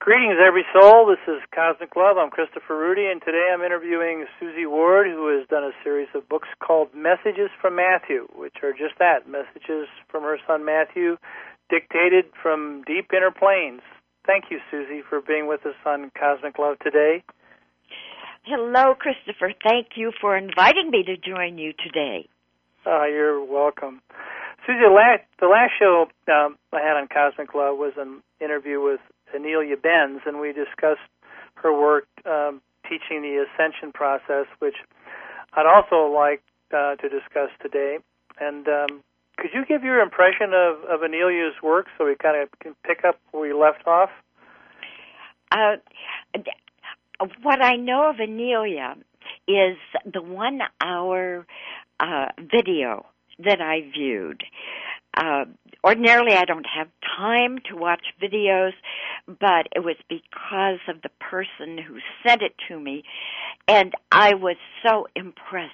Greetings, every soul. This is Cosmic Love. I'm Christopher Rudy, and today I'm interviewing Susie Ward, who has done a series of books called Messages from Matthew, which are just that, messages from her son Matthew, dictated from deep inner planes. Thank you, Susie, for being with us on Cosmic Love today. Hello, Christopher. Thank you for inviting me to join you today. You're welcome. Susie, the last show I had on Cosmic Love was an interview with Anelia Benz, and we discussed her work teaching the ascension process, which I'd also like to discuss today. And could you give your impression of Anelia's work so we kind of can pick up where we left off? What I know of Anelia is the 1-hour video that I viewed. Ordinarily, I don't have time to watch videos, but it was because of the person who sent it to me, and I was so impressed.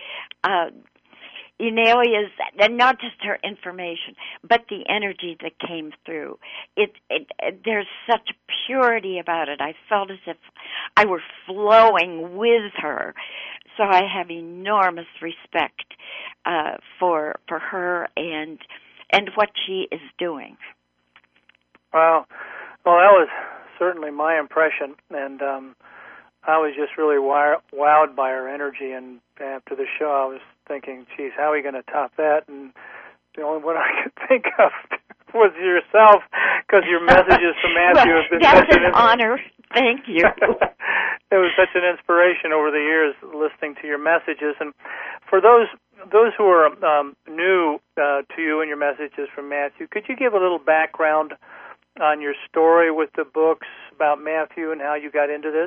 Anelia's, and not just her information, but the energy that came through. There's such purity about it. I felt as if I were flowing with her. So I have enormous respect for her and what she is doing. Well, that was certainly my impression, and I was just really wowed by her energy. And after the show, I was thinking, geez, how are we going to top that? And the only one I could think of was yourself, because your messages from Matthew have been that's such an honor. Thank you. It was such an inspiration over the years listening to your messages. And for those who are new to you and your messages from Matthew, could you give a little background on your story with the books about Matthew and how you got into this?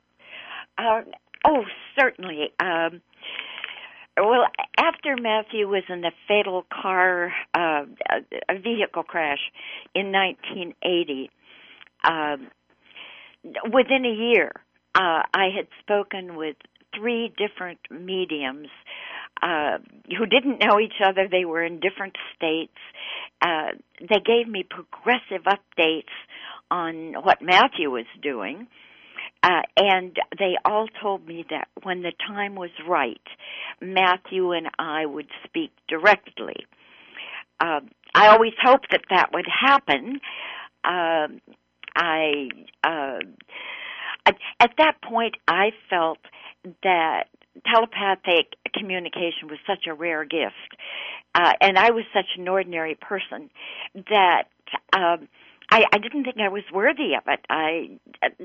Certainly. Well, after Matthew was in a fatal a vehicle crash in 1980, within a year, I had spoken with 3 different mediums who didn't know each other. They were in different states. They gave me progressive updates on what Matthew was doing. And they all told me that when the time was right, Matthew and I would speak directly. I always hoped that would happen. At that point, I felt that telepathic communication was such a rare gift, and I was such an ordinary person that I didn't think I was worthy of it. I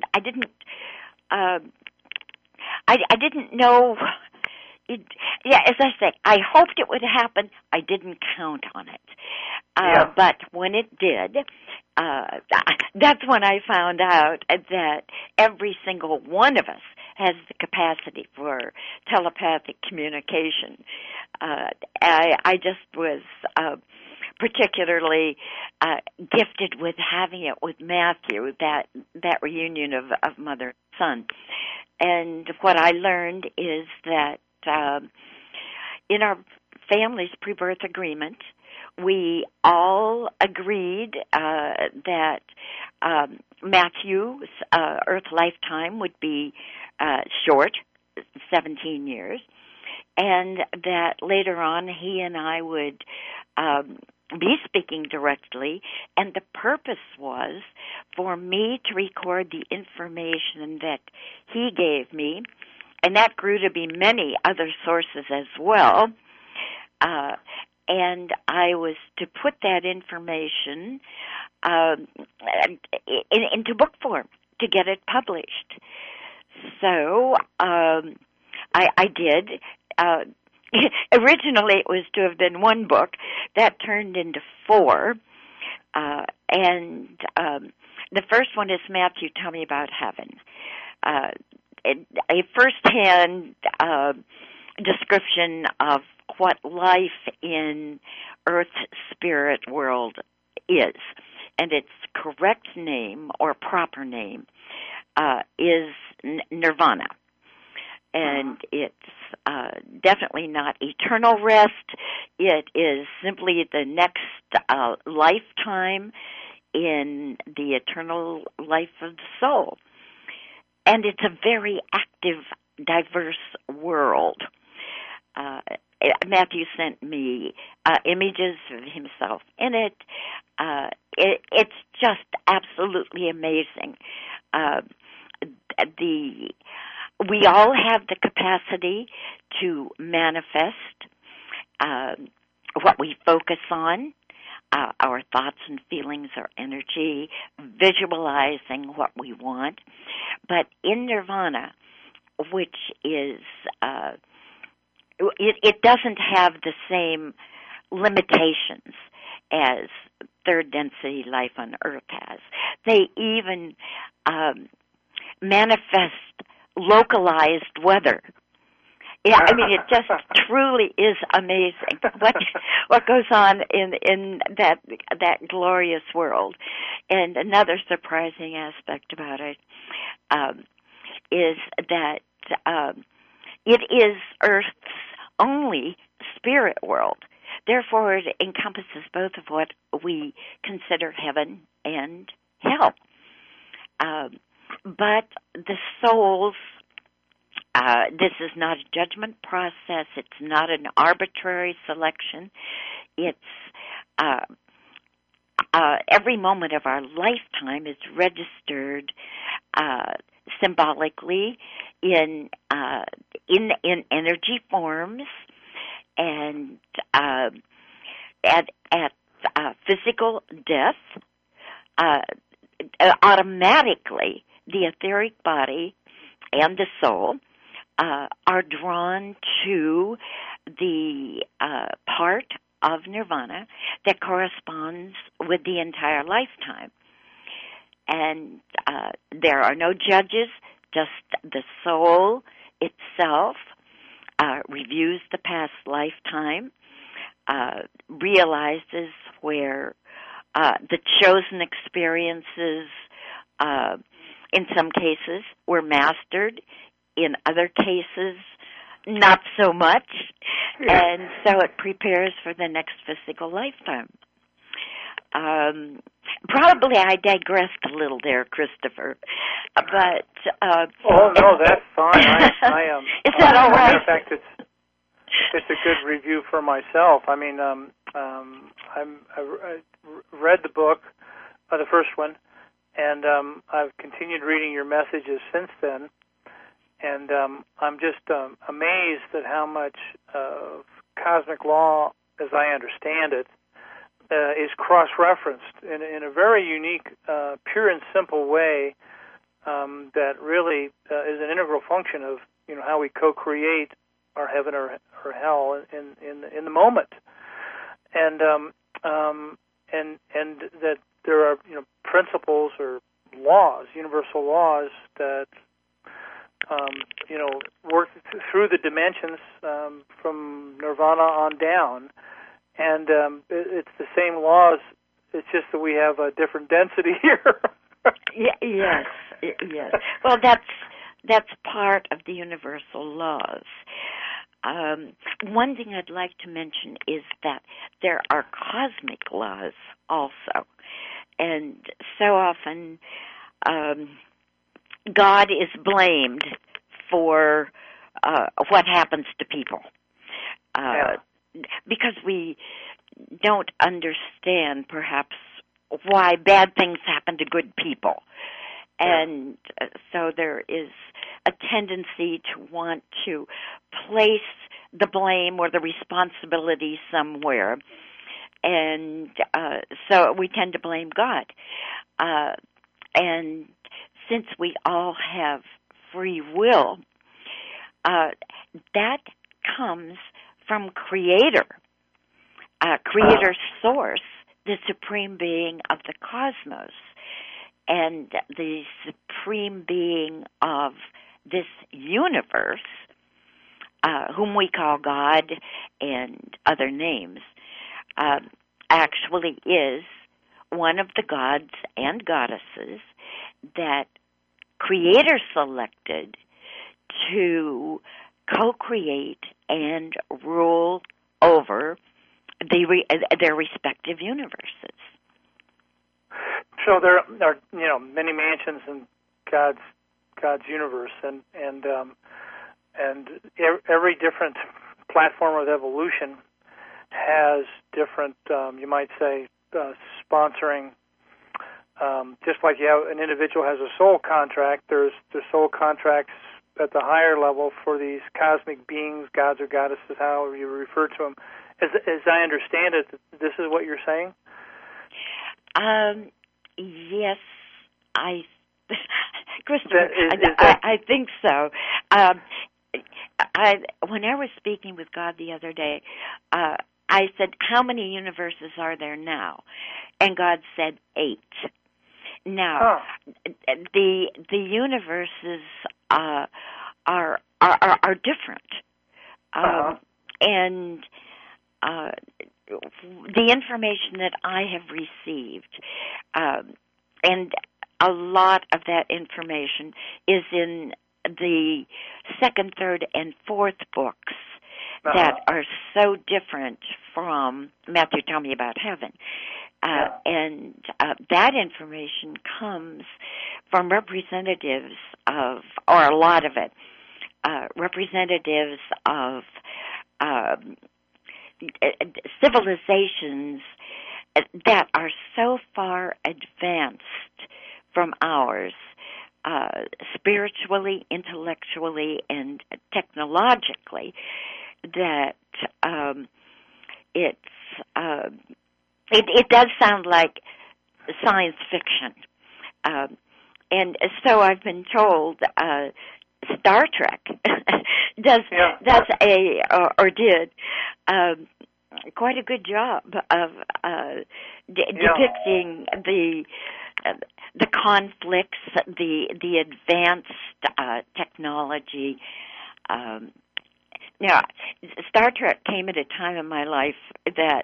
didn't know. As I say, I hoped it would happen. I didn't count on it. But when it did, that's when I found out that every single one of us has the capacity for telepathic communication. I just was particularly gifted with having it with Matthew, that reunion of mother and son. And what I learned is that in our family's pre-birth agreement, we all agreed that Matthew's Earth lifetime would be short, 17 years, and that later on he and I would be speaking directly, and the purpose was for me to record the information that he gave me, and that grew to be many other sources as well. And I was to put that information into book form to get it published. So I did. Originally, it was to have been 1 book. That turned into 4. And the first one is Matthew, Tell Me About Heaven. A first-hand description of what life in Earth's spirit world is. And its correct name, or proper name, is Nirvana. And it's definitely not eternal rest. It is simply the next lifetime in the eternal life of the soul. And it's a very active, diverse world. Matthew sent me images of himself in it. It's just absolutely amazing. We all have the capacity to manifest what we focus on, our thoughts and feelings, our energy, visualizing what we want. But in nirvana, which is, it doesn't have the same limitations as third density life on Earth has. They even manifest localized weather. Yeah, I mean, it just truly is amazing what goes on in that glorious world. And another surprising aspect about it is that it is Earth's only spirit world. Therefore, it encompasses both of what we consider heaven and hell. But the souls, this is not a judgment process. It's not an arbitrary selection. It's every moment of our lifetime is registered symbolically in energy forms, and at physical death, automatically the etheric body and the soul are drawn to the part of nirvana that corresponds with the entire lifetime. And there are no judges, just the soul itself reviews the past lifetime, realizes where the chosen experiences, in some cases, were mastered, in other cases, not so much, and so it prepares for the next physical lifetime. Probably I digressed a little there, Christopher, but... oh, no, that's fine. I Is that all right? In fact, it's a good review for myself. I mean, I read the book, the first one, and I've continued reading your messages since then, and I'm just amazed at how much of cosmic law, as I understand it, is cross-referenced in a very unique, pure and simple way that really is an integral function of how we co-create our heaven or hell in the moment, and that there are principles or laws, universal laws that work through the dimensions from nirvana on down. And it's the same laws. It's just that we have a different density here. Yes. Well, that's part of the universal laws. One thing I'd like to mention is that there are cosmic laws also, and so often God is blamed for what happens to people. Because we don't understand, perhaps, why bad things happen to good people. And so there is a tendency to want to place the blame or the responsibility somewhere. And so we tend to blame God. And since we all have free will, that comes from Creator Source, the supreme being of the cosmos, and the supreme being of this universe, whom we call God and other names, actually is one of the gods and goddesses that Creator selected to co-create and rule over their respective universes. So there are many mansions in God's universe, and every different platform of evolution has different, you might say, sponsoring. Just like you have an individual has a soul contract, there's soul contracts at the higher level for these cosmic beings, gods or goddesses, however you refer to them. As I understand it, this is what you're saying? Yes, Christopher, I think so. When I was speaking with God the other day, I said, how many universes are there now? And God said 8. Now, the universes are different, and the information that I have received, and a lot of that information is in the 2nd, 3rd, and 4th books that are so different from Matthew, Tell Me About Heaven. And that information comes from representatives of, or a lot of it, representatives of civilizations that are so far advanced from ours, spiritually, intellectually, and technologically, that it does sound like science fiction. And so I've been told Star Trek did quite a good job of depicting the conflicts, the advanced technology. Now, Star Trek came at a time in my life that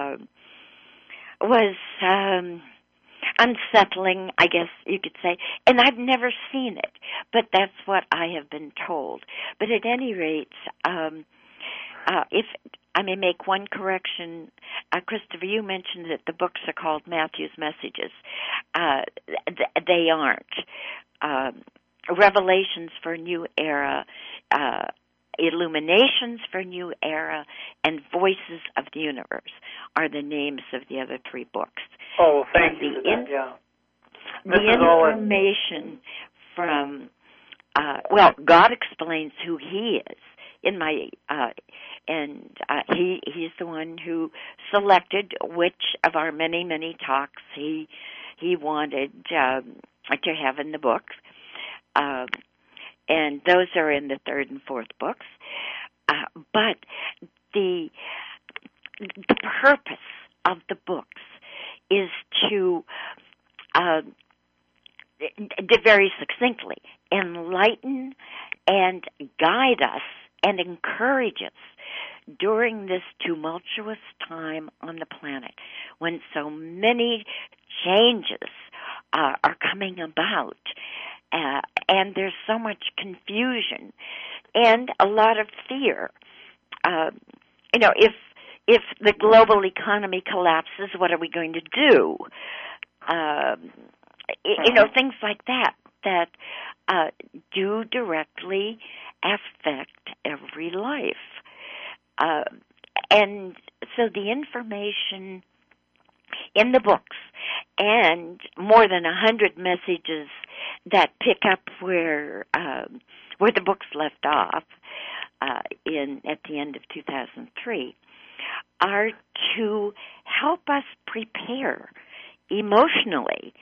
was unsettling, I guess you could say, and I've never seen it, but that's what I have been told. But at any rate, if I may make one correction, Christopher, you mentioned that the books are called Matthew's Messages. They aren't. Revelations for New Era, Illuminations for New Era, and Voices of the Universe are the names of the other 3 books. Oh, thank you for that, yeah. The information from, God explains who He is in my, He's the one who selected which of our many, many talks He wanted to have in the books. And those are in the 3rd and 4th books. But the purpose of the books is to, very succinctly, enlighten and guide us and encourage us during this tumultuous time on the planet when so many changes are coming about. And there's so much confusion and a lot of fear. If the global economy collapses, what are we going to do? Things like that do directly affect every life. And so the information in the books and more than 100 messages that pick up where the books left off at the end of 2003 are to help us prepare emotionally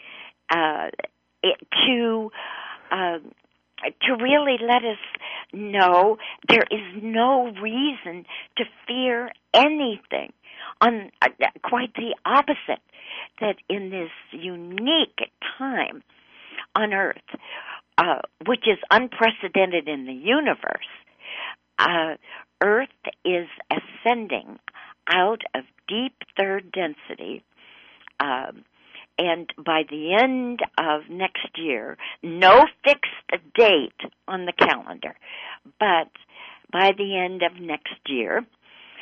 to really let us know there is no reason to fear anything. On quite the opposite, that in this unique time on Earth, which is unprecedented in the universe, Earth is ascending out of deep third density, and by the end of next year, no fixed date on the calendar, but by the end of next year,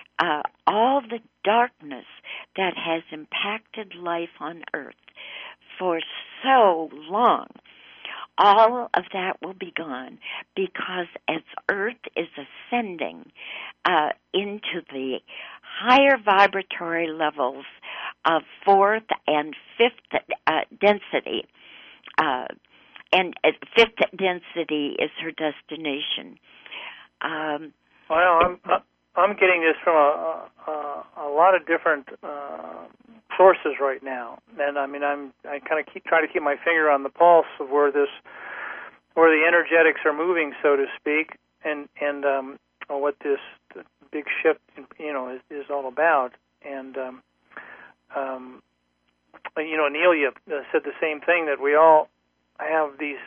all the darkness that has impacted life on Earth for so long, all of that will be gone, because as Earth is ascending into the higher vibratory levels of fourth and fifth density, and fifth density is her destination. Well, I'm getting this from a lot of different sources right now, and I mean I kind of try to keep my finger on the pulse of where the energetics are moving, so to speak, and what this big shift is all about. And Anelia said the same thing, that we all have these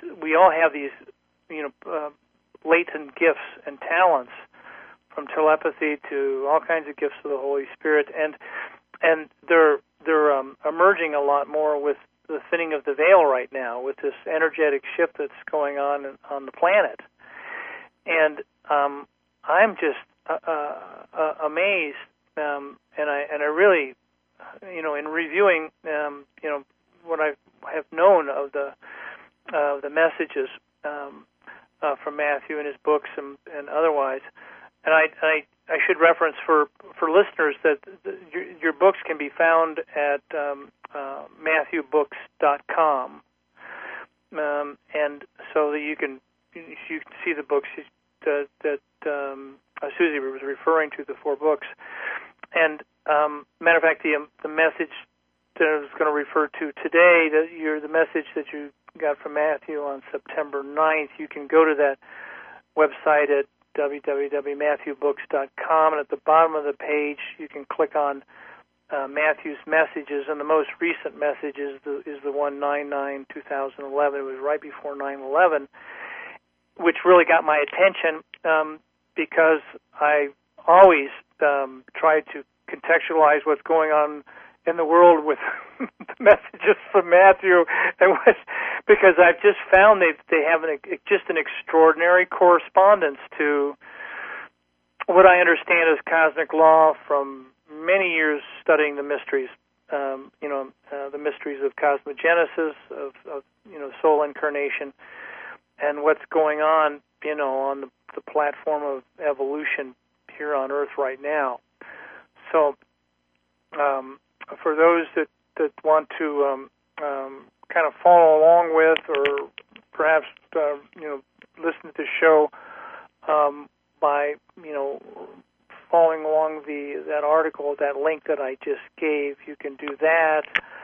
latent gifts and talents, from telepathy to all kinds of gifts of the Holy Spirit, and they're emerging a lot more with the thinning of the veil right now, with this energetic shift that's going on the planet. And I'm just amazed, and I really, in reviewing, what I have known of the messages from Matthew in his books and otherwise. And I should reference for listeners that your books can be found at MatthewBooks.com, and so that you can see the books that Susie was referring to, the 4 books. And matter of fact, the message that I was going to refer to today, the message that you got from Matthew on September 9th, you can go to that website at www.matthewbooks.com, and at the bottom of the page you can click on Matthew's messages, and the most recent message is the one 9/9/2011. It was right before 9/11, which really got my attention because I always try to contextualize what's going on in the world with the messages from Matthew, and because I've just found they have just an extraordinary correspondence to what I understand as cosmic law from many years studying the mysteries, the mysteries of cosmogenesis, of soul incarnation, and what's going on, on the platform of evolution here on Earth right now. So, for those that want to kind of follow along with, or perhaps listen to the show by following along that article, that link that I just gave, you can do that.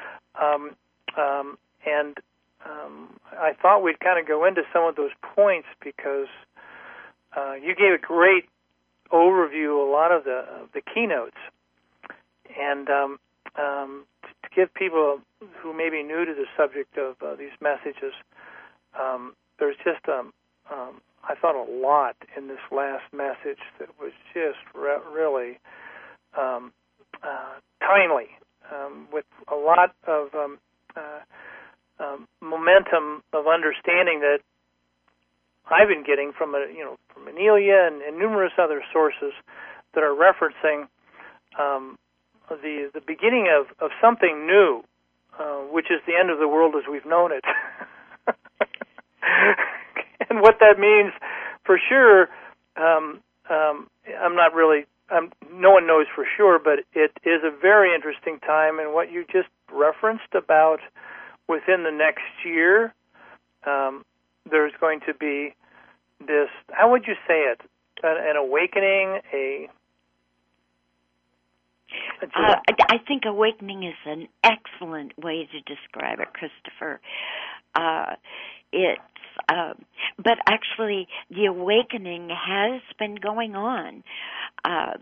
And I thought we'd kind of go into some of those points because you gave a great overview, a lot of the keynotes, and to give people who may be new to the subject of these messages, there's just I thought a lot in this last message that was just really timely, with a lot of momentum of understanding that I've been getting from Anelia and numerous other sources that are referencing the beginning of something new, which is the end of the world as we've known it. And what that means, for sure, no one knows for sure, but it is a very interesting time. And what you just referenced about within the next year, there's going to be this, how would you say it, an awakening, I think awakening is an excellent way to describe it, Christopher. But actually, the awakening has been going on. I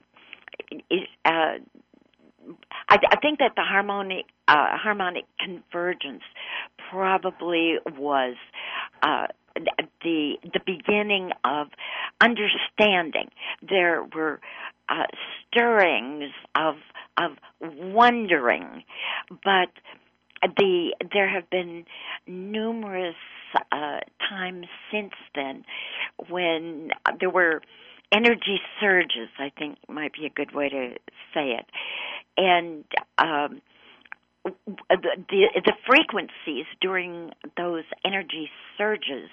think that the harmonic convergence probably was the beginning of understanding. There were stirrings of wondering, but there have been numerous times since then when there were energy surges, I think might be a good way to say it. And the frequencies during those energy surges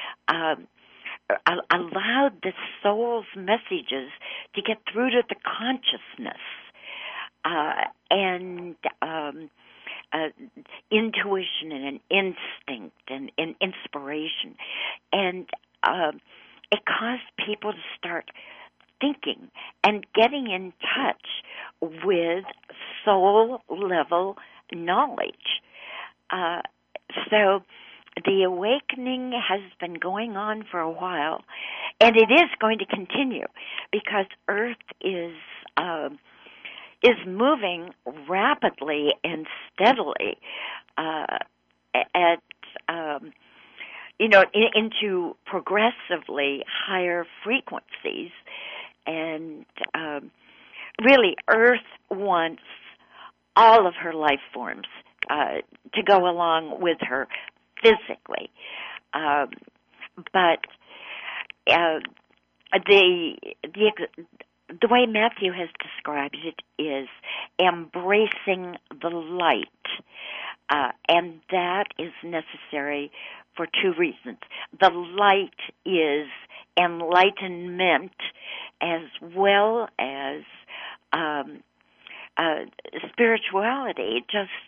allowed the soul's messages to get through to the consciousness, and intuition and an instinct and inspiration. And it caused people to start thinking and getting in touch with soul-level knowledge. So the awakening has been going on for a while, and it is going to continue because Earth is moving rapidly and steadily into progressively higher frequencies, and really Earth wants all of her life forms to go along with her physically, but the way Matthew has described it is embracing the light, and that is necessary for two reasons. The light is enlightenment as well as spirituality.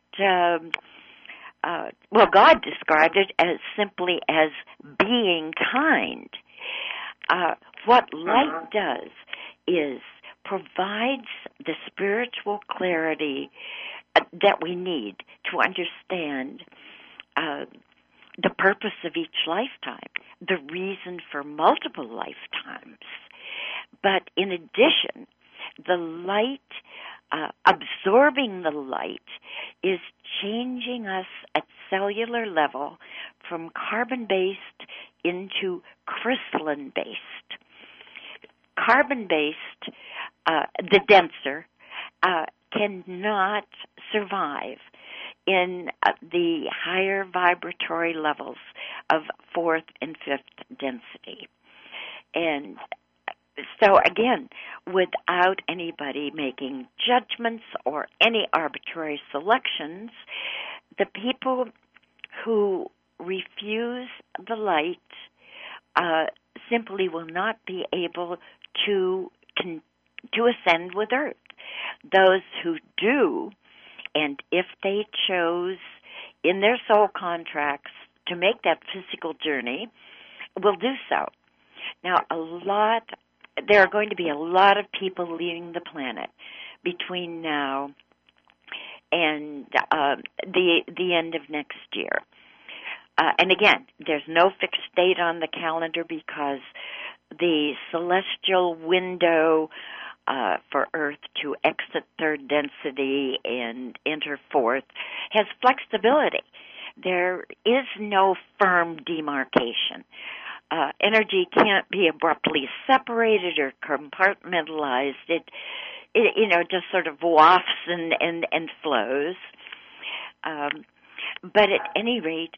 God described it as simply as being kind. What light does is provides the spiritual clarity that we need to understand the purpose of each lifetime, the reason for multiple lifetimes. But in addition, the light, absorbing the light, is changing us at cellular level from carbon-based into crystalline-based. Carbon-based, the denser, cannot survive in the higher vibratory levels of fourth and fifth density. And so again, without anybody making judgments or any arbitrary selections, the people who refuse the light simply will not be able to ascend with Earth. Those who do, and if they chose in their soul contracts to make that physical journey, will do so. Now, there are going to be a lot of people leaving the planet between now and the end of next year. And again, there's no fixed date on the calendar because the celestial window for Earth to exit third density and enter fourth has flexibility. There is no firm demarcation. Energy can't be abruptly separated or compartmentalized. It just sort of wafts and flows. But at any rate,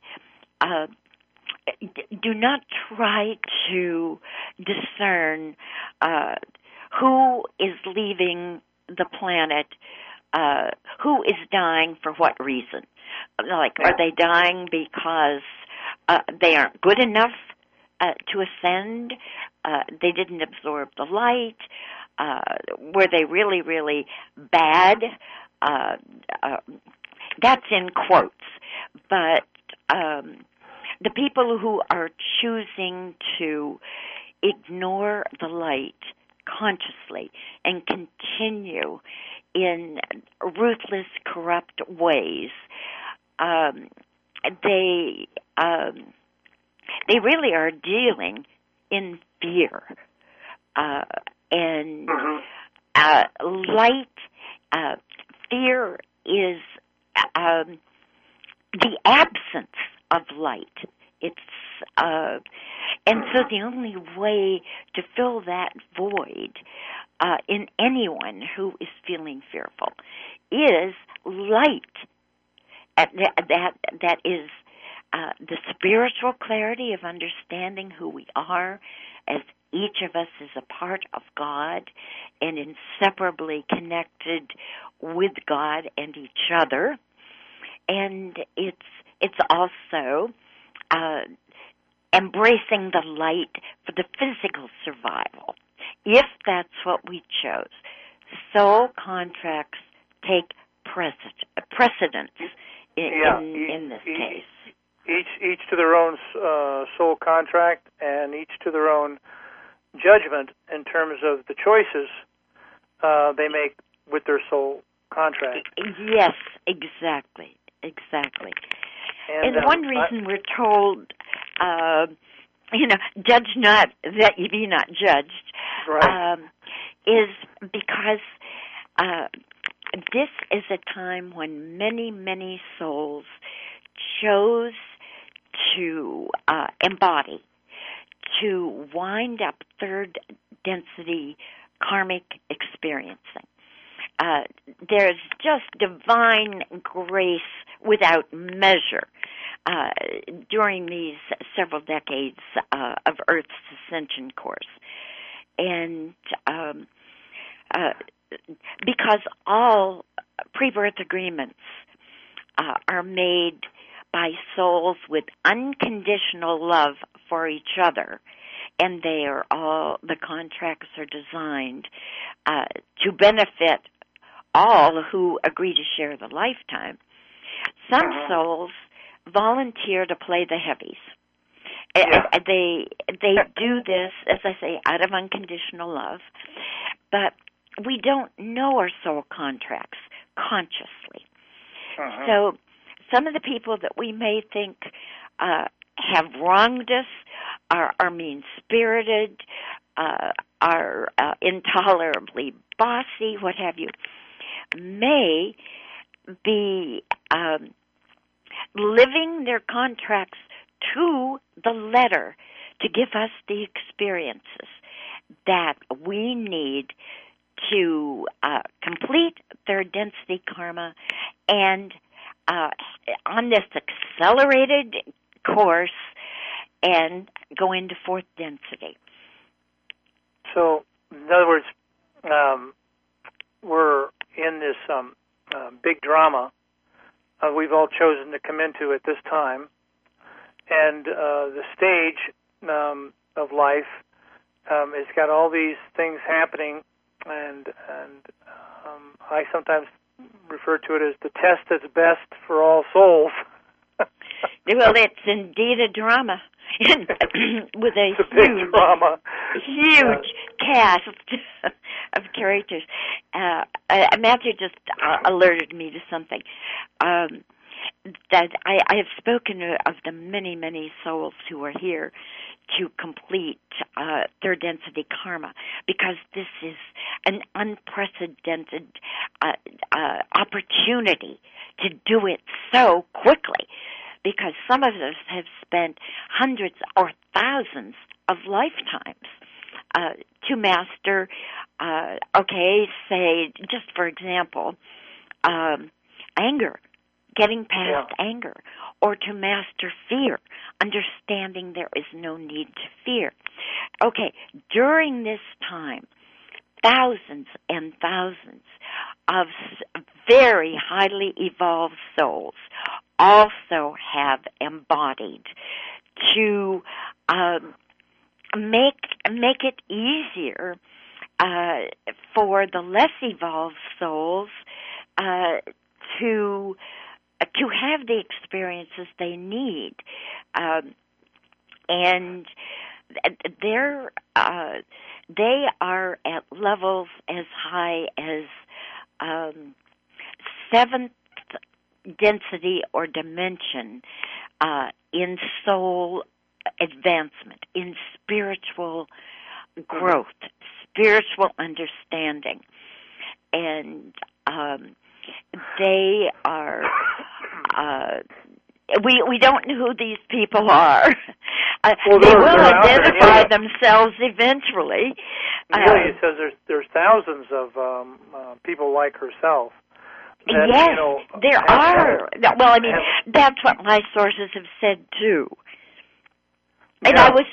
do not try to discern who is leaving the planet, who is dying for what reason. Like, are they dying because they aren't good enough to ascend? They didn't absorb the light? Were they really, really bad? That's in quotes. But the people who are choosing to ignore the light consciously and continue in ruthless, corrupt ways, they really are dealing in fear. And fear is the absence of light. It's and so the only way to fill that void in anyone who is feeling fearful is light. That is the spiritual clarity of understanding who we are, as each of us is a part of God and inseparably connected with God and each other. and it's also embracing the light for the physical survival, if that's what we chose. Soul contracts take precedence in this case. Each to their own soul contract, and each to their own judgment in terms of the choices they make with their soul contract. Yes, exactly. And one reason we're told, judge not that ye be not judged, right. Is because this is a time when many, many souls chose to embody, to wind up third density karmic experiencing. There's just divine grace without measure during these several decades of Earth's ascension course. And because all pre-birth agreements are made by souls with unconditional love for each other, and the contracts are designed to benefit all who agree to share the lifetime. Some souls volunteer to play the heavies. Yeah. They do this, as I say, out of unconditional love, but we don't know our soul contracts consciously. So some of the people that we may think have wronged us, are mean-spirited, are intolerably bossy, what have you, may be living their contracts to the letter to give us the experiences that we need to complete third density karma and on this accelerated course and go into fourth density. So, in other words, we're in this big drama we've all chosen to come into at this time, and the stage of life has got all these things happening, and I sometimes refer to it as the test that's best for all souls. Well, it's indeed a drama with a huge drama, huge cast of characters. Matthew just alerted me to something that I have spoken of the many, many souls who are here to complete third density karma, because this is an unprecedented opportunity to do it so quickly, because some of us have spent hundreds or thousands of lifetimes to master, say, just for example, anger, getting past anger, or to master fear, understanding there is no need to fear. Okay, during this time, thousands and thousands of very highly evolved souls also have embodied to make it easier for the less evolved souls to have the experiences they need, and they are at levels as high as seventh density or dimension in soul advancement, in spiritual growth, spiritual understanding, and they are. We don't know who these people are. They will identify themselves eventually. It says there's thousands of people like herself. That, yes, there are. Well, I mean, that's what my sources have said too. And I was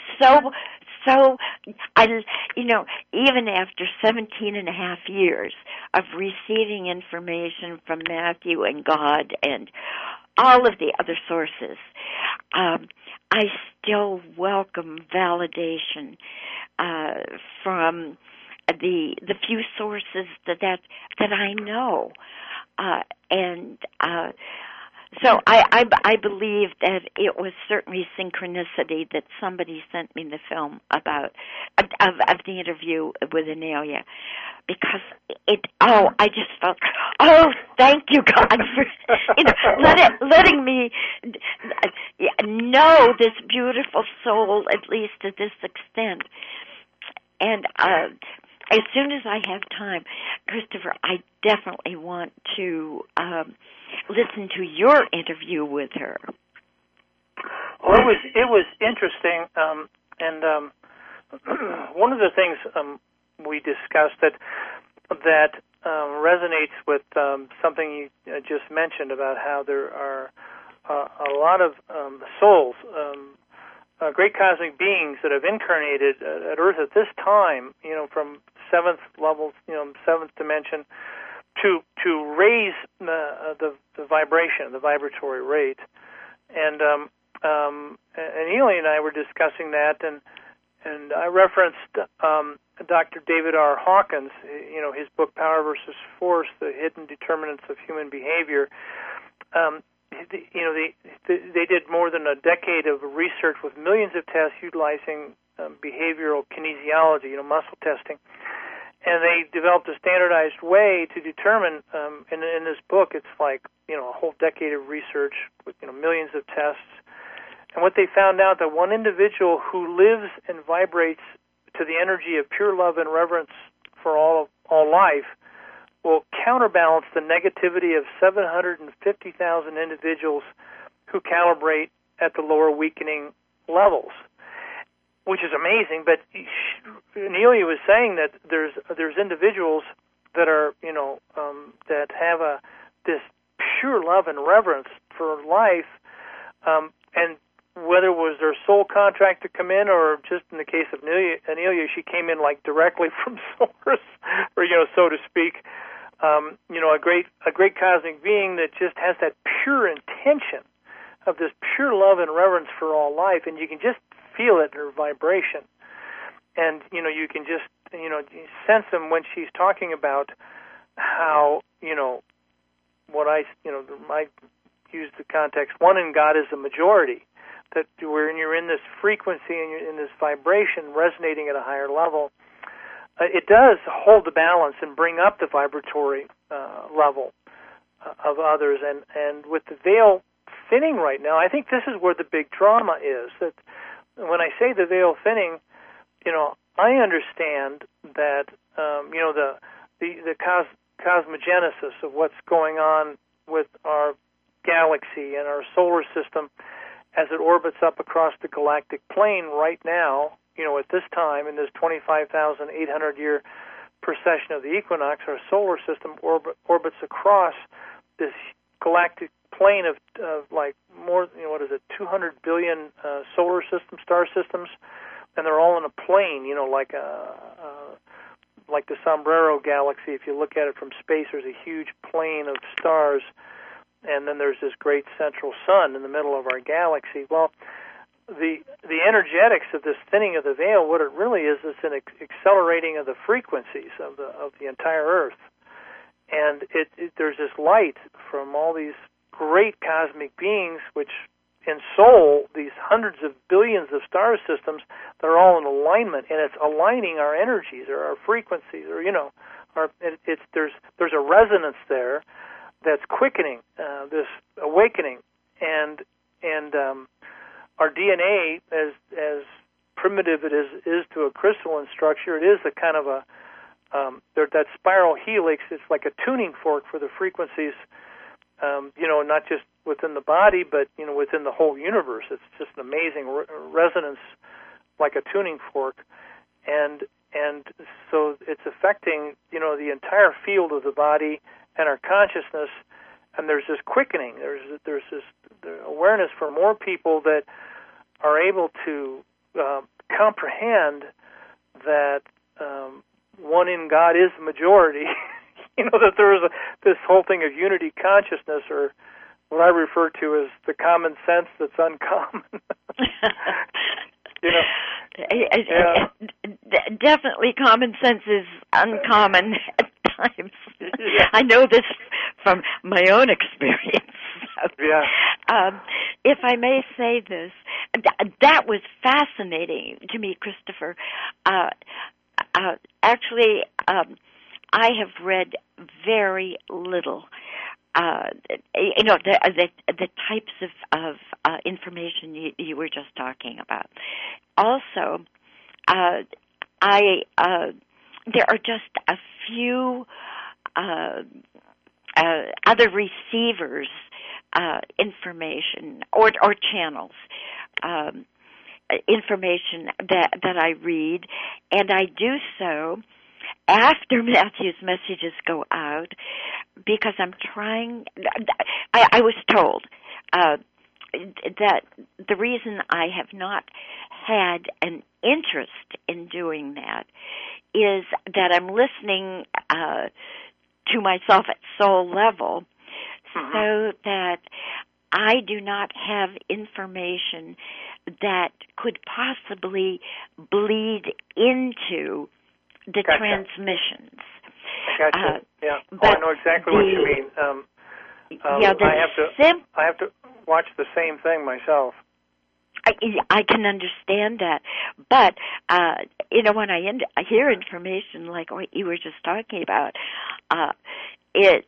even after 17 and a half years of receiving information from Matthew and God and all of the other sources. I still welcome validation from the few sources that I know, and so I believe that it was certainly synchronicity that somebody sent me the film about of the interview with Anelia, because I just felt, thank you, God, for letting me know this beautiful soul, at least to this extent. And as soon as I have time, Christopher, I definitely want to listen to your interview with her. Well, it was interesting, and one of the things we discussed that resonates with something you just mentioned about how there are a lot of souls, great cosmic beings that have incarnated at Earth at this time, from seventh level, seventh dimension, to raise the vibration, the vibratory rate. And Ely and I were discussing that, and I referenced Dr. David R. Hawkins, his book Power versus Force: The Hidden Determinants of Human Behavior. They did more than a decade of research with millions of tests utilizing behavioral kinesiology, muscle testing. And they developed a standardized way to determine, in this book, it's like, a whole decade of research with, millions of tests. And what they found out, that one individual who lives and vibrates to the energy of pure love and reverence for all life will counterbalance the negativity of 750,000 individuals who calibrate at the lower weakening levels, which is amazing. But Anelia was saying that there's individuals that are, that have this pure love and reverence for life, and whether it was their soul contract to come in, or just in the case of Anelia, she came in like directly from source, or so to speak. A great cosmic being that just has that pure intention of this pure love and reverence for all life, and you can just feel it in her vibration. And you can just sense them when she's talking about how what I use the context, one in God is a majority, that when you're in this frequency and you're in this vibration resonating at a higher level, it does hold the balance and bring up the vibratory level of others. And with the veil thinning right now, I think this is where the big drama is. That when I say the veil thinning, I understand that the cosmogenesis of what's going on with our galaxy and our solar system as it orbits up across the galactic plane right now. At this time, in this 25,800-year precession of the equinox, our solar system orbits across this galactic plane of like more, 200 billion solar system, star systems, and they're all in a plane, like the Sombrero Galaxy. If you look at it from space, there's a huge plane of stars, and then there's this great central sun in the middle of our galaxy. Well, the energetics of this thinning of the veil, what it really is an accelerating of the frequencies of the entire Earth, and there's this light from all these great cosmic beings, which in soul, these hundreds of billions of star systems, they're all in alignment, and it's aligning our energies or our frequencies, or there's a resonance there that's quickening this awakening, and our DNA, as primitive it is to a crystalline structure, it is a kind of that spiral helix. It's like a tuning fork for the frequencies, not just within the body, but within the whole universe. It's just an amazing resonance, like a tuning fork, and so it's affecting the entire field of the body and our consciousness. And there's this quickening. There's this awareness for more people that are able to comprehend that one in God is the majority. That there is this whole thing of unity consciousness, or what I refer to as the common sense that's uncommon. You know, yeah. Definitely common sense is uncommon at times. Yeah. I know this from my own experience. Yeah. If I may say this, that was fascinating to me, Christopher. Actually, I have read very little. The types of information you were just talking about. Also, there are just a few other receivers information or channels information that I read, and I do so after Matthew's messages go out because I'm trying. I was told that the reason I have not had an interest in doing that is that I'm listening to myself at soul level, so that I do not have information that could possibly bleed into the Gotcha. Transmissions. Gotcha. Yeah. I know exactly what you mean. I have to watch the same thing myself. I can understand that, but when I hear information like what you were just talking about, it's.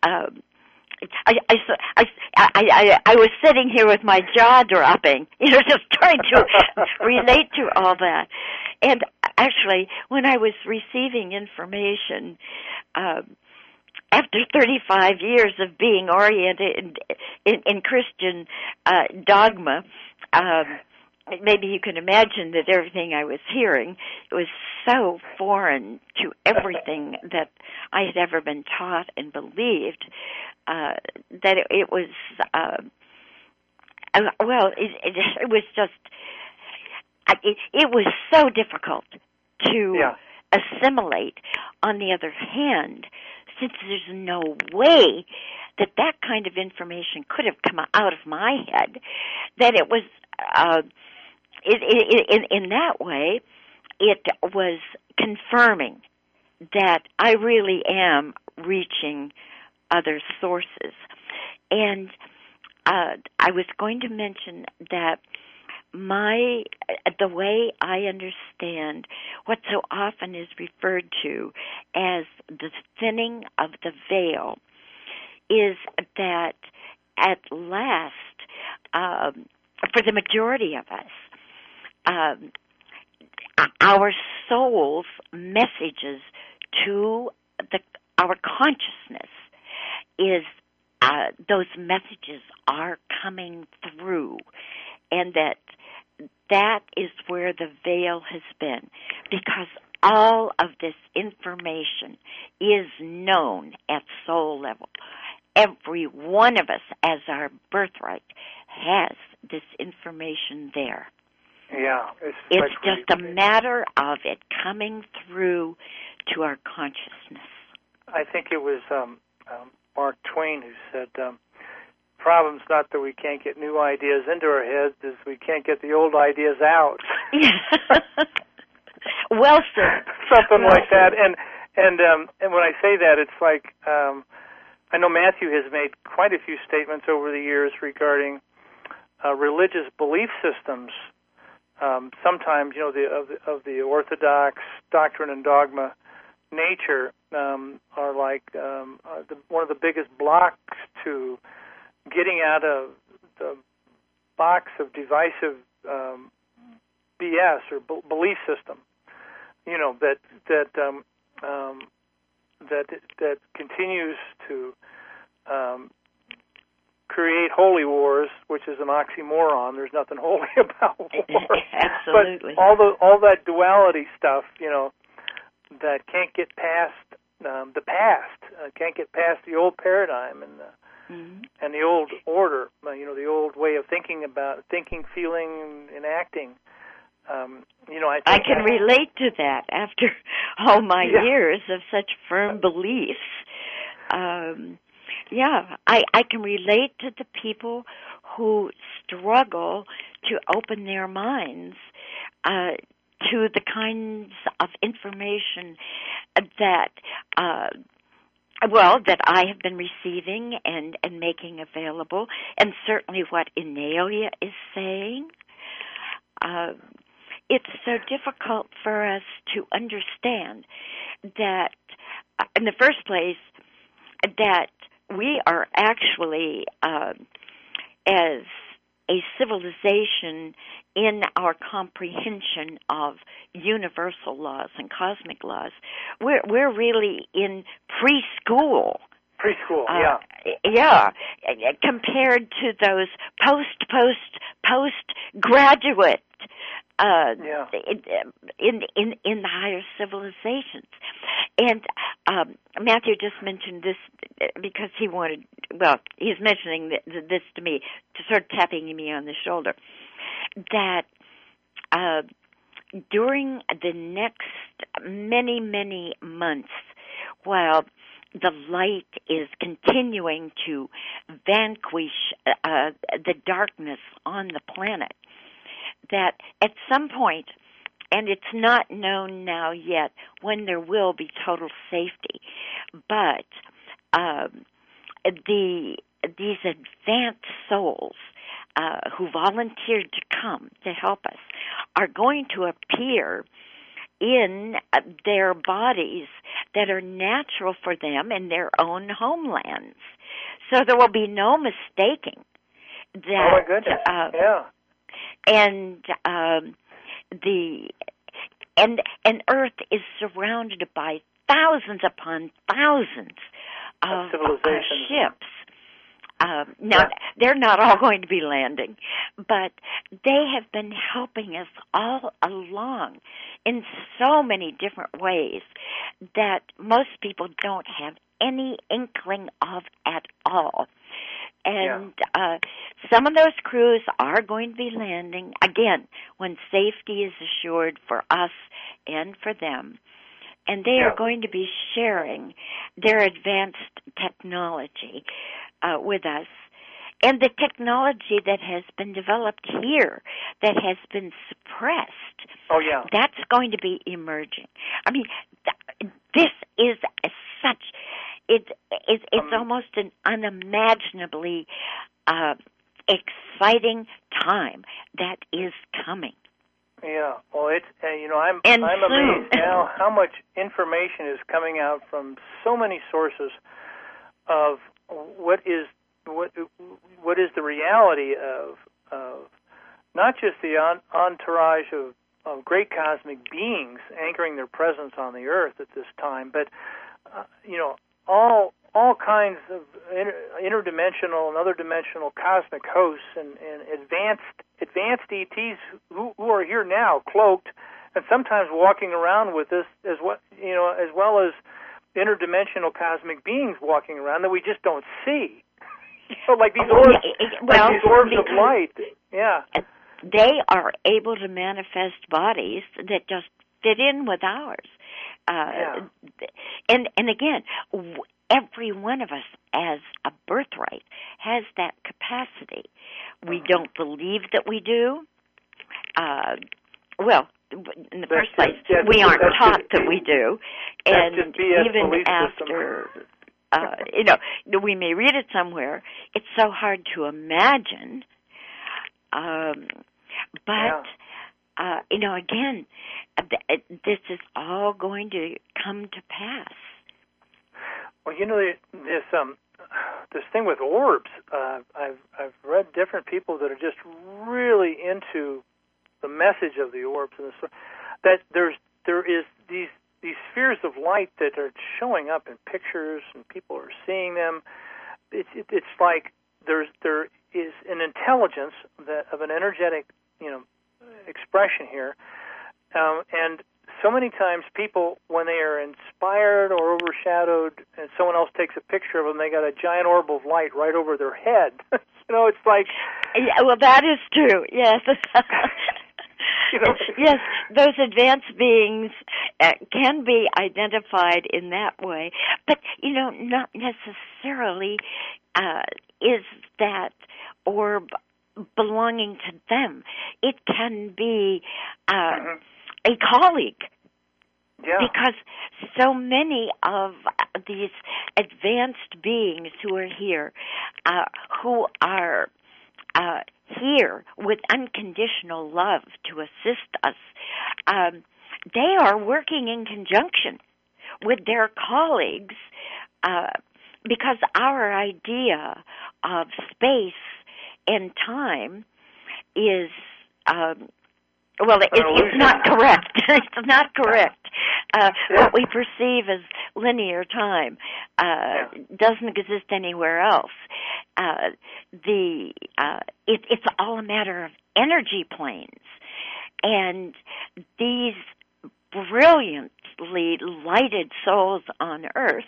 I was sitting here with my jaw dropping, just trying to relate to all that. And actually, when I was receiving information, after 35 years of being oriented in Christian dogma, maybe you can imagine that everything I was hearing was so foreign to everything that I had ever been taught and believed, that it was, it was just, it was so difficult to assimilate. On the other hand, since there's no way that kind of information could have come out of my head, that it was, in that way, it was confirming that I really am reaching other sources. And I was going to mention that the way I understand what so often is referred to as the thinning of the veil is that at last, for the majority of us, our soul's messages to our consciousness is those messages are coming through, and that is where the veil has been, because all of this information is known at soul level. Every one of us, as our birthright, has this information there. Yeah, it's just a matter of it coming through to our consciousness. I think it was Mark Twain who said, problem's not that we can't get new ideas into our heads, is we can't get the old ideas out. Well said. Something like that. And when I say that, it's like, I know Matthew has made quite a few statements over the years regarding religious belief systems. Sometimes, of the orthodox doctrine and dogma nature are like one of the biggest blocks to getting out of the box of divisive BS or belief system. That continues to create holy wars, which is an oxymoron. There's nothing holy about war. Absolutely. But all that duality stuff, that can't get past the past, can't get past the old paradigm and the old order, the old way of thinking, feeling, and acting. I can relate to that after all my years of such firm beliefs. Yeah, I can relate to the people who struggle to open their minds to the kinds of information that that I have been receiving and making available, and certainly what Enelia is saying. It's so difficult for us to understand that, in the first place, that we are actually, as a civilization in our comprehension of universal laws and cosmic laws, we're really in preschool. Preschool, yeah, compared to those postgraduate in the higher civilizations. And Matthew just mentioned this because he's mentioning this to me, sort of tapping me on the shoulder, that during the next many, many months, while the light is continuing to vanquish the darkness on the planet, that at some point, and it's not known now yet when there will be total safety, but these advanced souls who volunteered to come to help us are going to appear in their bodies that are natural for them in their own homelands. So there will be no mistaking that. Oh my goodness! And Earth is surrounded by thousands upon thousands of ships. Now, they're not all going to be landing, but they have been helping us all along in so many different ways that most people don't have any inkling of at all. And some of those crews are going to be landing, again, when safety is assured for us and for them. And they are going to be sharing their advanced technology with us. And the technology that has been developed here, that has been suppressed, that's going to be emerging. I mean, this is such... It's almost an unimaginably exciting time that is coming. Yeah, well, it's I'm amazed now how much information is coming out from so many sources of what is the reality of not just the entourage of great cosmic beings anchoring their presence on the earth at this time, but all kinds of interdimensional and other dimensional cosmic hosts and advanced ETs who are here now, cloaked, and sometimes walking around with us as well as interdimensional cosmic beings walking around that we just don't see. Like these orbs, these orbs of light. Yeah, they are able to manifest bodies that just fit in with ours. And again, every one of us as a birthright has that capacity. We don't believe that we do. In the first place, we aren't taught that we do. And even after, we may read it somewhere, it's so hard to imagine. Again, this is all going to come to pass. Well, this thing with orbs. I've read different people that are just really into the message of the orbs, and that there is these spheres of light that are showing up in pictures, and people are seeing them. It's like there is an intelligence of an energetic expression here, and so many times people, when they are inspired or overshadowed and someone else takes a picture of them, they got a giant orb of light right over their head. It's like... Yeah, well, that is true, yes. Yes, those advanced beings can be identified in that way, but not necessarily is that orb belonging to them. It can be a colleague. Yeah. Because so many of these advanced beings who are here, who are here with unconditional love to assist us, they are working in conjunction with their colleagues because our idea of space and time is it's not correct. It's not correct. What we perceive as linear time doesn't exist anywhere else. It's all a matter of energy planes, and these brilliantly lighted souls on Earth,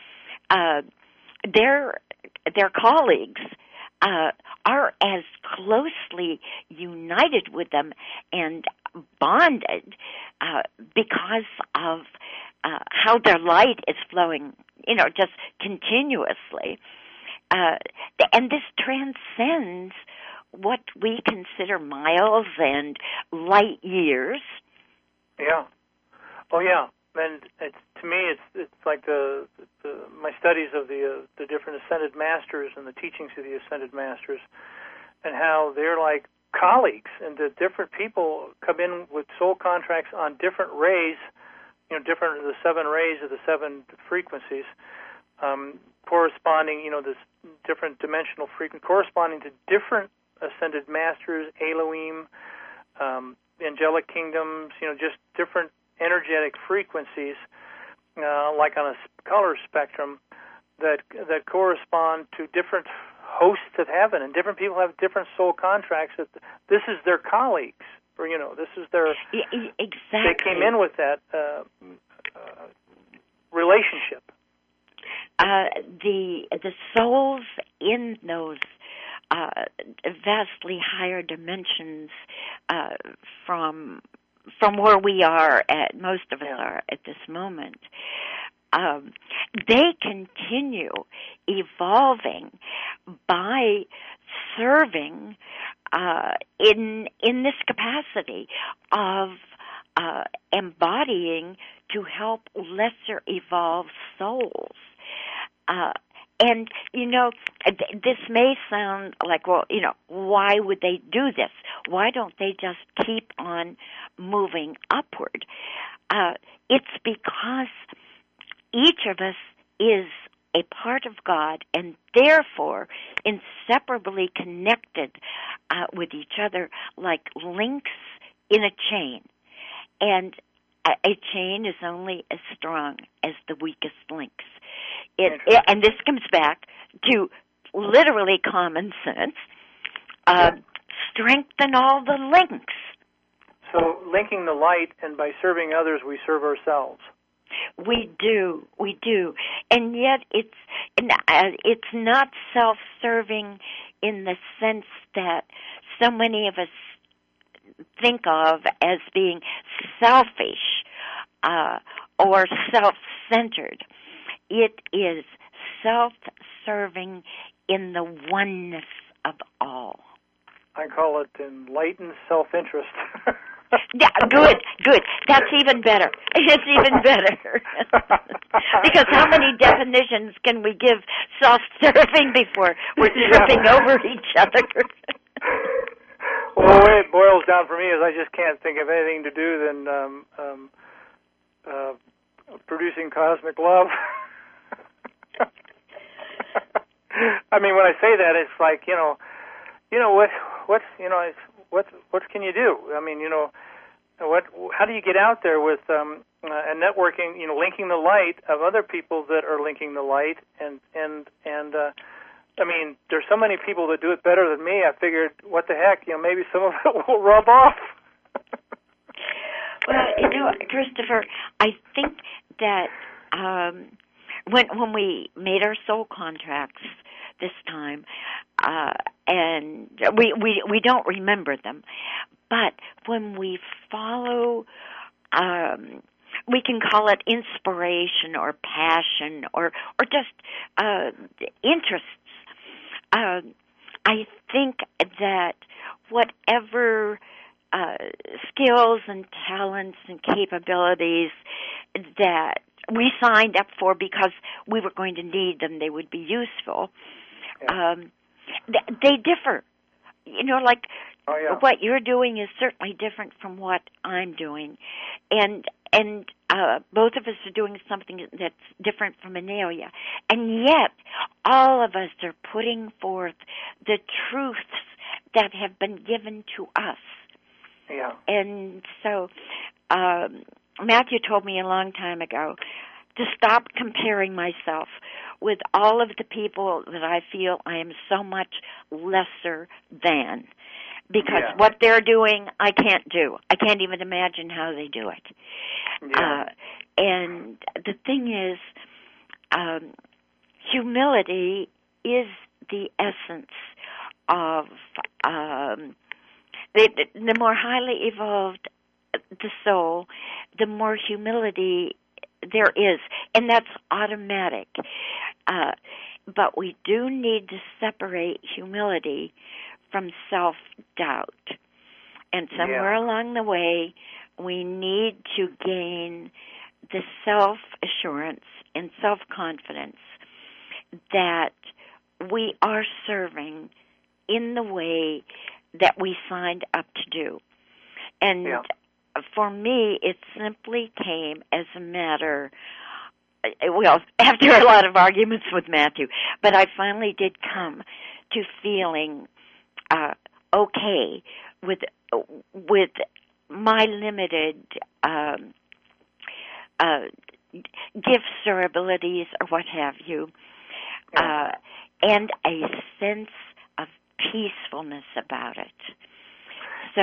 their colleagues are as closely united with them and bonded because of how their light is flowing, just continuously. And this transcends what we consider miles and light years. Yeah. Oh, yeah. And to me, it's like my studies of the different ascended masters and the teachings of the ascended masters, and how they're like colleagues, and the different people come in with soul contracts on different rays, the 7 rays of the 7 frequencies, corresponding, this different dimensional frequency, corresponding to different ascended masters, Elohim, angelic kingdoms, just different energetic frequencies, like on a color spectrum, that correspond to different hosts of heaven, and different people have different soul contracts. That this is their colleagues, or this is their exactly. They came in with that relationship. The souls in those vastly higher dimensions from where we are most of us are at this moment, they continue evolving by serving in this capacity of embodying to help lesser evolved souls. And, this may sound like, why would they do this? Why don't they just keep on moving upward? It's because each of us is a part of God and therefore inseparably connected with each other like links in a chain. And a chain is only as strong as the weakest links. And this comes back to literally common sense. Strengthen all the links. So linking the light, and by serving others, we serve ourselves. We do, and yet it's not self-serving in the sense that so many of us think of as being selfish or self-centered. It is self-serving in the oneness of all. I call it enlightened self-interest. Yeah, good. That's even better. It's even better. Because how many definitions can we give self-serving before we're tripping over each other? Well, the way it boils down for me is I just can't think of anything to do than producing cosmic love. I mean, when I say that, it's like what can you do? I mean, how do you get out there with and networking? Linking the light of other people that are linking the light, and I mean, there's so many people that do it better than me. I figured, what the heck, maybe some of it will rub off. Well, Christopher, I think that when we made our soul contracts, this time, and we don't remember them. But when we follow, we can call it inspiration or passion or just interests. I think that whatever skills and talents and capabilities that we signed up for because we were going to need them, they would be useful. Yeah. They differ. Like what you're doing is certainly different from what I'm doing, and both of us are doing something that's different from Anelia, and yet all of us are putting forth the truths that have been given to us. Yeah. And so Matthew told me a long time ago to stop comparing myself with all of the people that I feel I am so much lesser than. Because what they're doing, I can't do. I can't even imagine how they do it. Yeah. And the thing is, humility is the essence of the more highly evolved the soul, the more humility there is, and that's automatic. But we do need to separate humility from self-doubt. And somewhere along the way, we need to gain the self-assurance and self-confidence that we are serving in the way that we signed up to do. And for me, it simply came as a matter, after a lot of arguments with Matthew, but I finally did come to feeling okay with my limited gifts or abilities or what have you, and a sense of peacefulness about it. So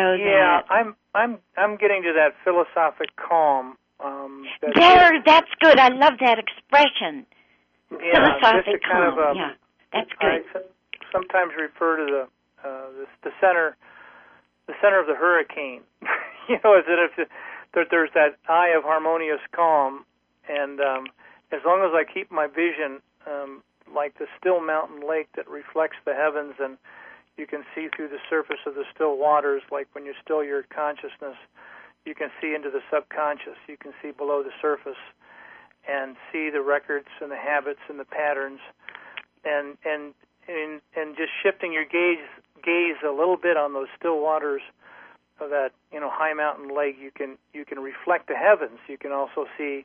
I'm getting to that philosophic calm. That's good. I love that expression. Yeah, philosophic calm. Kind of that's good. I sometimes refer to the center of the hurricane. As if there's that eye of harmonious calm, and as long as I keep my vision like the still mountain lake that reflects the heavens, and you can see through the surface of the still waters, like when you still your consciousness, you can see into the subconscious. You can see below the surface and see the records and the habits and the patterns, and just shifting your gaze a little bit on those still waters of that high mountain lake. You can reflect the heavens. You can also see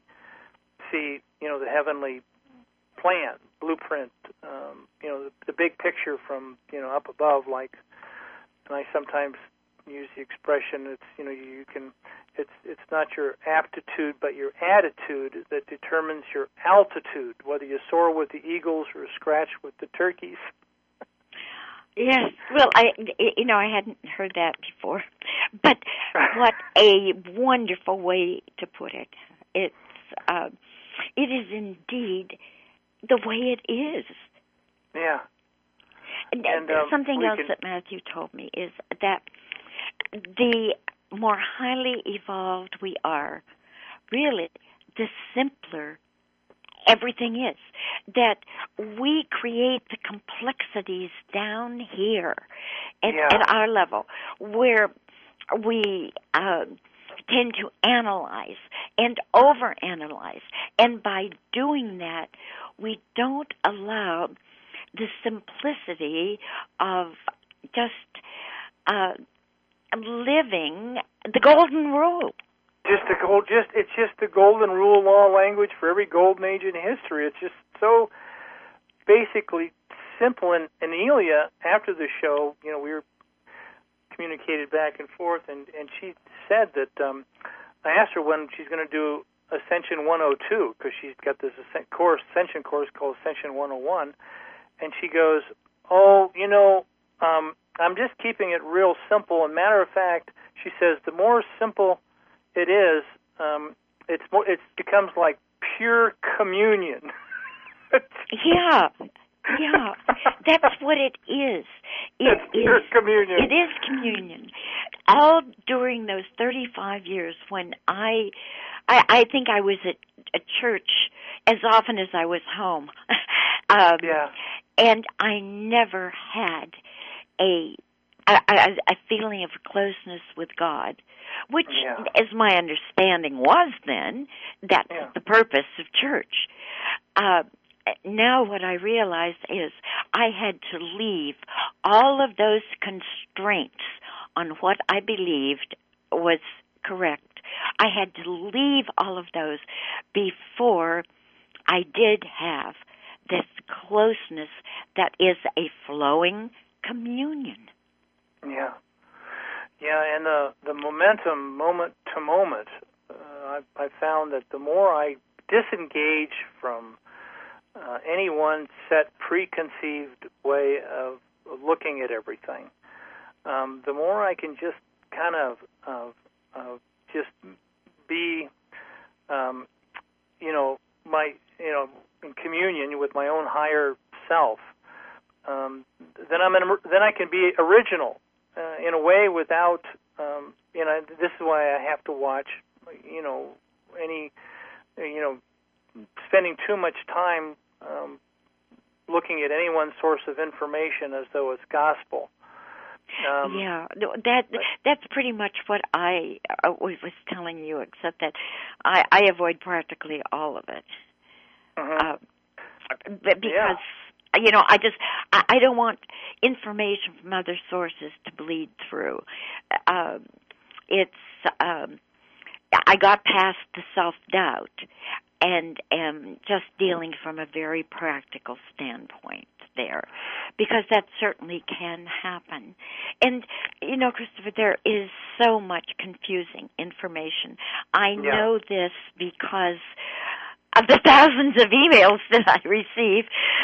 the heavenly plan, blueprint, the big picture from up above. Like, and I sometimes use the expression, it's not your aptitude but your attitude that determines your altitude, whether you soar with the eagles or scratch with the turkeys. Yes, well, I hadn't heard that before, but what a wonderful way to put it. It is indeed the way it is. Yeah. And something else that Matthew told me is that the more highly evolved we are, really, the simpler everything is. That we create the complexities down here at our level, where we tend to analyze and overanalyze. And by doing that, we don't allow the simplicity of just living the golden rule. It's just the golden rule law language for every golden age in history. It's just so basically simple. And Anelia, after the show, we were communicated back and forth, and she said that I asked her when she's going to do Ascension 102, because she's got this Ascension course called Ascension 101, and she goes, I'm just keeping it real simple. And matter of fact, she says the more simple it is, it becomes like pure communion. Yeah. Yeah, that's what it is. It is communion. It is communion. All during those 35 years when I think I was at church as often as I was home. Yeah. And I never had a feeling of closeness with God, which, as my understanding was then, that's the purpose of church. Now what I realize is I had to leave all of those constraints on what I believed was correct. I had to leave all of those before I did have this closeness that is a flowing communion. Yeah. Yeah, and the momentum, moment to moment, I found that the more I disengage from any one set preconceived way of looking at everything, the more I can just kind of just be, in communion with my own higher self. Then I can be original in a way without, this is why I have to watch, spending too much time looking at any one source of information as though it's gospel. That's pretty much what I was telling you, except that I avoid practically all of it. Because I don't want information from other sources to bleed through. I got past the self-doubt and am just dealing from a very practical standpoint there, because that certainly can happen. And, Christopher, there is so much confusing information. I know this because of the thousands of emails that I receive.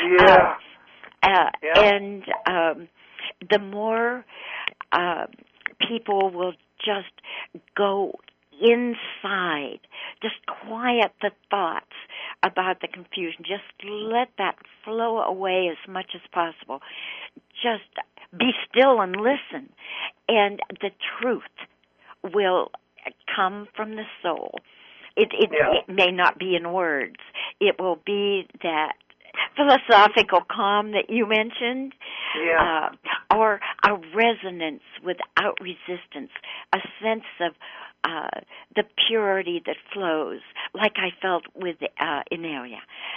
And the more people will just go inside, just quiet the thoughts about the confusion, just let that flow away as much as possible. Just be still and listen, and the truth will come from the soul. It may not be in words. It will be that philosophical calm that you mentioned, or a resonance without resistance, a sense of the purity that flows, like I felt with Anelia.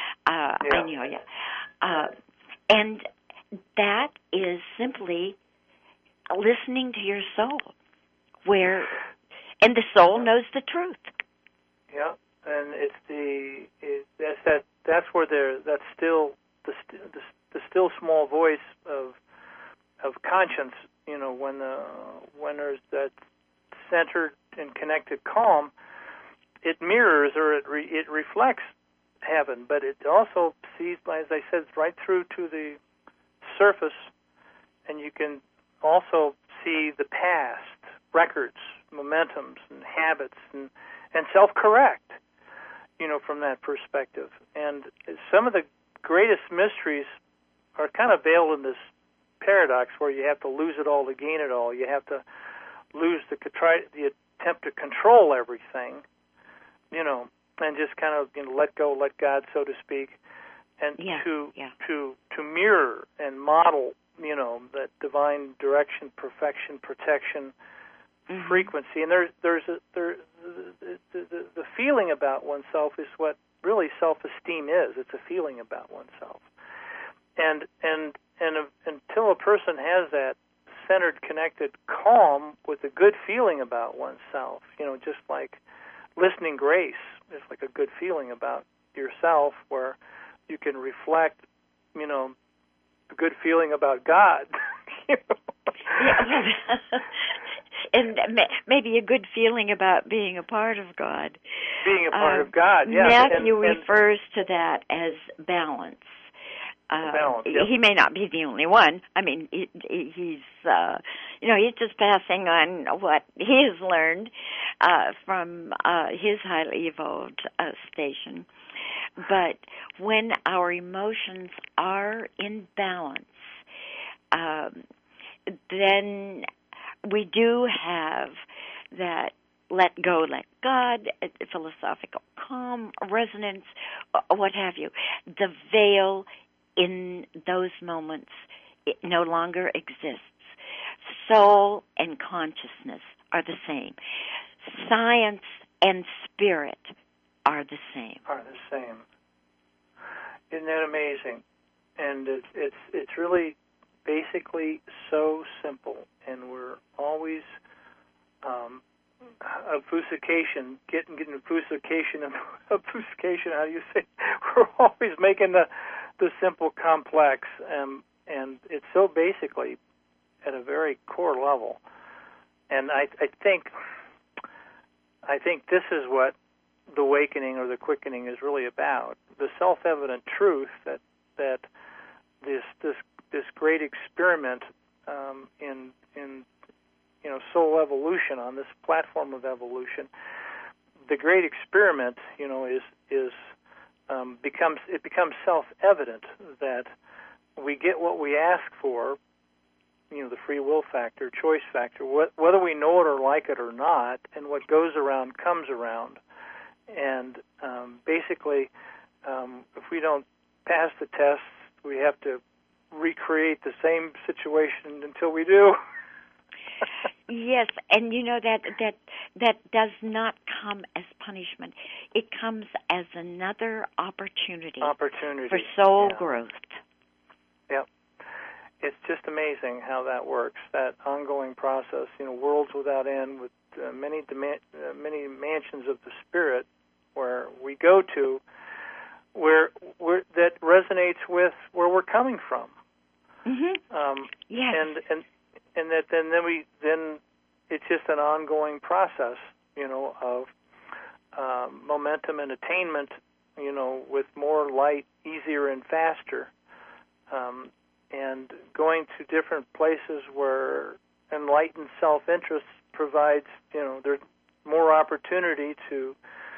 And that is simply listening to your soul, and the soul knows the truth. Yeah, and that's where that's still the still small voice of conscience. When there's that centered and connected calm, it mirrors or it reflects heaven, but it also sees, as I said, right through to the surface, and you can also see the past records, momentums, and habits, and self-correct, from that perspective. And some of the greatest mysteries are kind of veiled in this paradox where you have to lose it all to gain it all. You have to lose the attempt to control everything, and just kind of let go, let God, so to speak, and to mirror and model, that divine direction, perfection, protection, frequency. And there's the feeling about oneself is what really self-esteem is. It's a feeling about oneself, and until a person has that centered, connected, calm with a good feeling about oneself, just like listening grace is like a good feeling about yourself, where you can reflect, a good feeling about God. And maybe a good feeling about being a part of God. Being a part of God, yes. Matthew refers to that as balance. Balance, He may not be the only one. I mean, he's he's just passing on what he has learned from his highly evolved station. But when our emotions are we're in balance, then we do have that let go, let God, philosophical calm, resonance, what have you. The veil in those moments, it no longer exists. Soul and consciousness are the same. Science and spirit are the same. Isn't that amazing? And it's really basically so simple, and we're always obfuscation, getting obfuscation. How do you say? We're always making the simple complex, and it's so basically at a very core level. And I think this is what the awakening or the quickening is really about. The self-evident truth that this great experiment in soul evolution on this platform of evolution, the great experiment, becomes self-evident that we get what we ask for. The free will factor, choice factor, whether we know it or like it or not, and what goes around comes around. And basically, if we don't pass the tests, we have to recreate the same situation until we do. Yes, and that does not come as punishment. It comes as another opportunity for soul growth. Yep. It's just amazing how that works, that ongoing process, worlds without end with many mansions of the spirit where we go to where that resonates with where we're coming from. Mm-hmm. Yes. And that then it's just an ongoing process, of momentum and attainment, with more light, easier and faster. And going to different places where enlightened self-interest provides, there's more opportunity to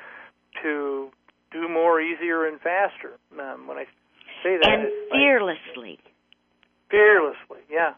do more easier and faster. When I say that, and fearlessly. Fearlessly, yeah.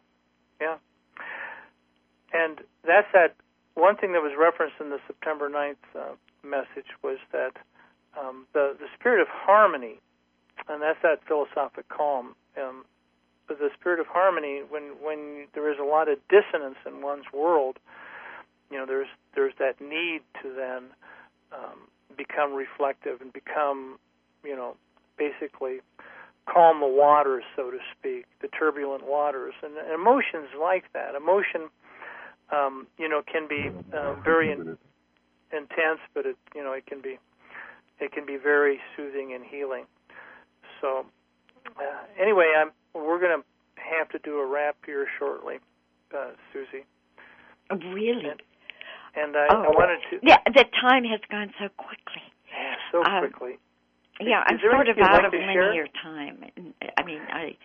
And that's that one thing that was referenced in the September 9th message was that the spirit of harmony, and that's that philosophic calm. But the spirit of harmony, when there is a lot of dissonance in one's world, there's that need to then become reflective and become, basically calm the waters, so to speak, the turbulent waters. And emotions like that. Emotion, can be very intense, but it can be very soothing and healing. So anyway, we're going to have to do a wrap here shortly, Susie. Really? And I wanted to... Yeah, the time has gone so quickly. Yeah, so quickly. Yeah, I'm sort of out of linear time. I mean,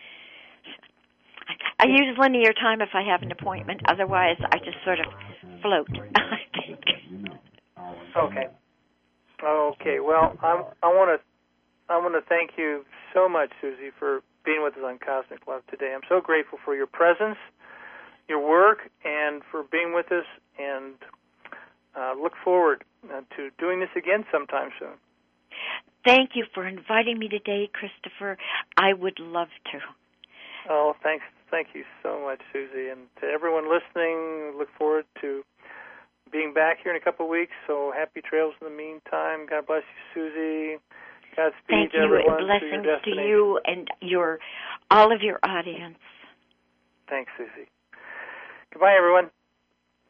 I use linear time if I have an appointment. Otherwise, I just sort of float, I think. Okay. Well, I want to thank you so much, Susie, for being with us on Cosmic Love today. I'm so grateful for your presence, your work, and for being with us, and look forward to doing this again sometime soon. Thank you for inviting me today, Christopher. I would love to. Oh, thanks. Thank you so much, Susie. And to everyone listening, look forward to being back here in a couple of weeks. So happy trails in the meantime. God bless you, Susie. Godspeed to everyone. Blessings to you and all of your audience. Thanks, Susie. Goodbye, everyone.